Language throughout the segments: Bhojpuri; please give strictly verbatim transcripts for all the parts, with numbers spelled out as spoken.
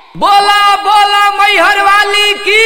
बोला बोला मैहर वाली की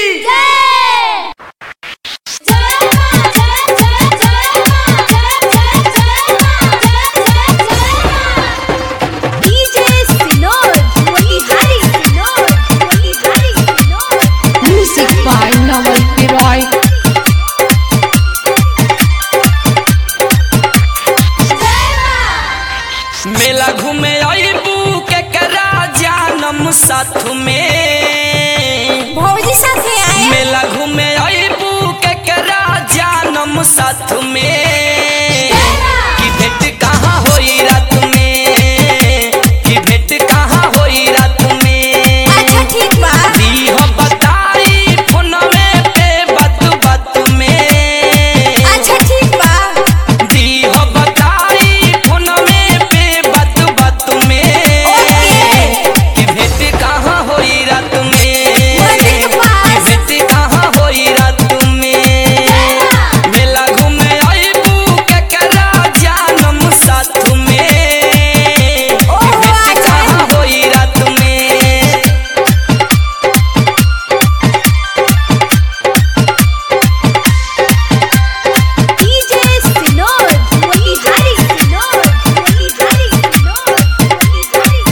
मेला घूमे आईबू के करा जानम साथ में भौजी साथे आए मेला घूमे आईबू के करा जानम साथ में की भेंट कहाँ होई रात में की भेंट कहाँ होई रात में अच्छा ठीक बा दी हो बताई फोनवे पे बात बात में अच्छा ठीक बा दी हो बताई फोनवे पे बात बात में की भेंट कहाँ होई रात में मंदिर के पास की भेंट कहाँ होई रात में मेला घूमे आईबू के करा जानम साथ में की भेंट कहाँ होई रात में डीजे सिनोर बोली हरी सिनोर बोली हरी सिनोर बोली हरी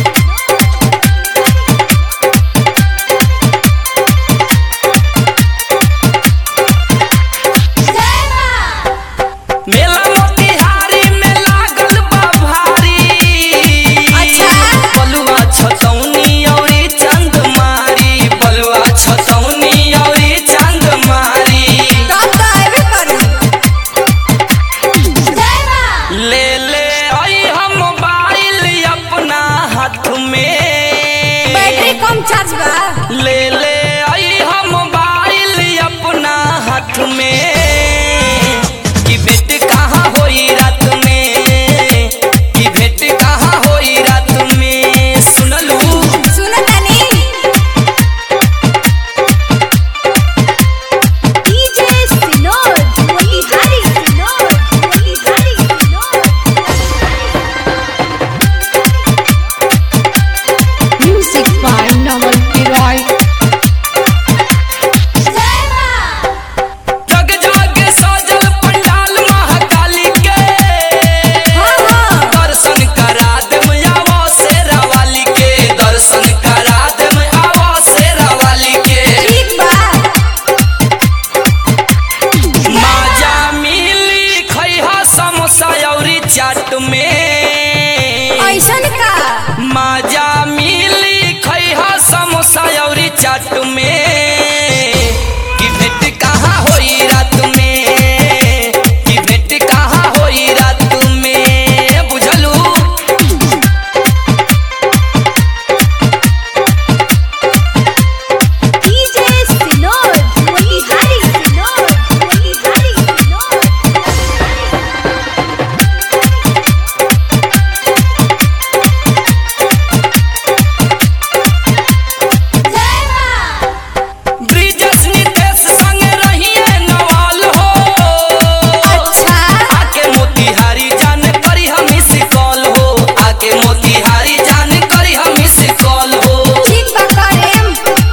सिनोर मेला मोतिहारी में लागल बा भारी अच्छा बलुआ छतौनी औरी चंदमारी बलुआ छतौनी औरी चंदमारी तो तो आवे करू जय मां ले ले आई हम मोबाइल अपना हाथ में बैटरी कम चार्ज बा ले ले आई हम मोबाइल अपना हाथ में की भेंट कहाँ होई रात में की भेंट कहाँ होई रात में सुनलू सुनो तनी डीजे सिनोर बोली हरी सिनोर बोली हरी सिनोर Music by Naval Piroy. जय मां जग जग सजल पंडाल महाकाली के हां हां दर्शन करा देम आवो शेरा वाली के दर्शन करा देम आवो शेरा वाली के ठीक बा माजा मिली खैहा समोसा औरी चाट में ऐसन का माजा मिली खैहा समोसा औरी चाट में की भेंट कहाँ होई रात में की भेंट कहाँ होई रात में बुझलू डीजे सिनोर बोली हरी सिनोर बोली हरी सिनोर जय मां ब्रिजेश नितेश संग रहिए नवाल हो अच्छा आके मोतिहारी जान करी हम इस कॉल हो आके मोतिहारी जान करी हम इस कॉल हो ठीक बा करेम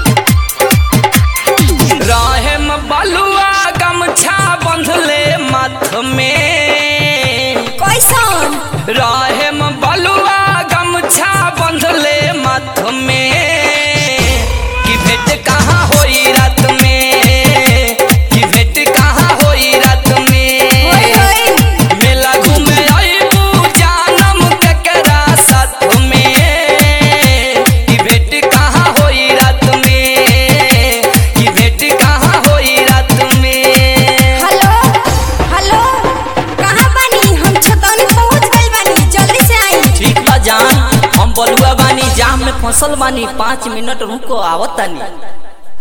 राहेम बलुआ गमछा बंधले माथ में कैसन राहेम बलुआ गमछा बंधले माथ में की भेंट कहाँ होई रात में की भेंट कहाँ होई रात में होई होई मेला घूमे आईबू जानम केकरा साथ में की भेंट कहाँ होई रात में की भेंट कहाँ होई रात में हेलो हेलो कहाँ बानी हम छतौनी पहुँच गइल बानी जल्दी से आई ठीक बा जान हम बलुआ बानी जाम में फसल बानी पाँच मिनट रुको आवत तानी।